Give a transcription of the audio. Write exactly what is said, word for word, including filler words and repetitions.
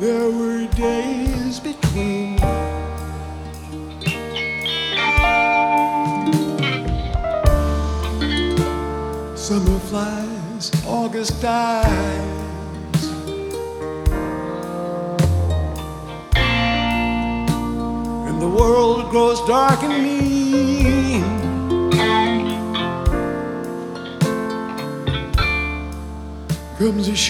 There were days between. Summer flies, August dies, and the world grows dark and mean. Comes a